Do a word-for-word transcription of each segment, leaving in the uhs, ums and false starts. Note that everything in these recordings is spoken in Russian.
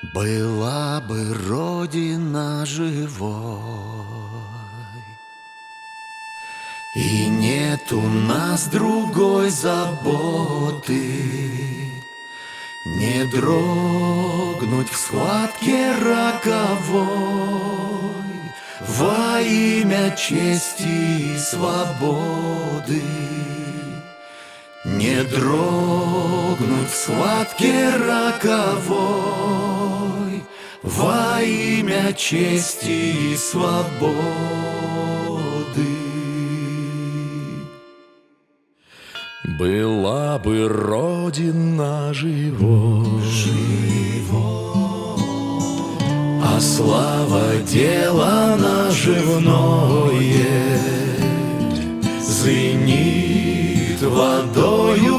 Была бы Родина живой, и нет у нас другой заботы, не дрогнуть в схватке роковой во имя чести и свободы. Не дрогнуть в схватке роковой во имя чести и свободы. Была бы Родина живой, живой, а слава дело наживное, звенит водою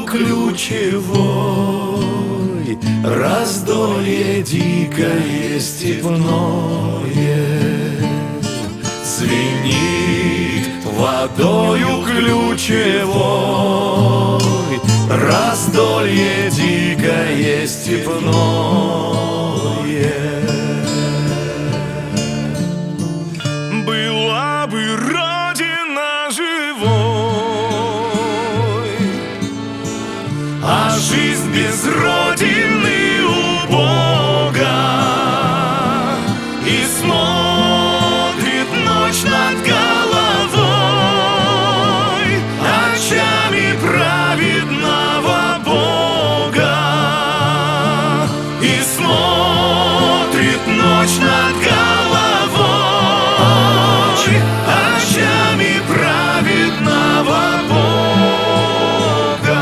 ключевой, раздолье дикое степное. Звенит водою ключевой, раздолье дикое степное. была бы Родина живой, А жизнь без родины убога, и смотрит ночь над головой очами праведного Бога, и смотрит ночь над головой очами праведного Бога.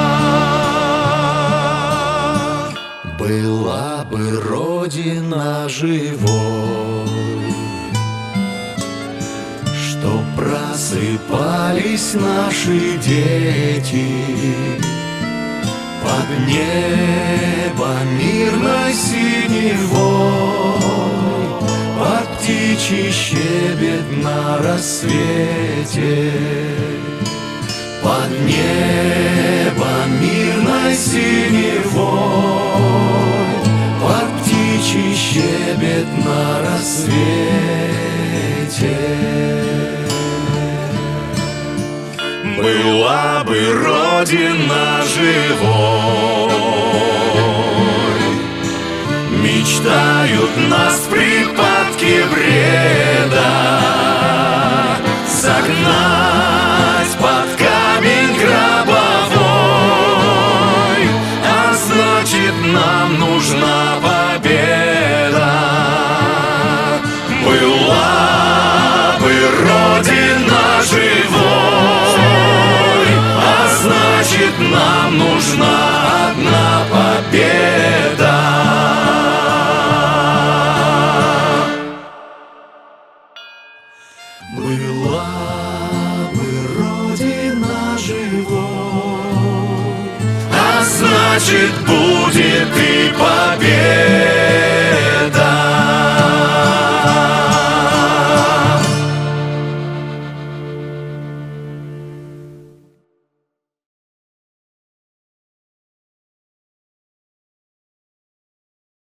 Была бы Родина живой, что просыпались наши дети под небо мирной синевой, под птичий щебет на рассвете, под небо мирной синевой, под птичий щебет на рассвете. Была бы Родина живой, мечтают нас в припадке бреда загнать под камень гробовой, а значит нам нужна победа. Была бы Родина живой, а значит нам нужна одна победа. Была бы Родина живой, а значит будет и победа.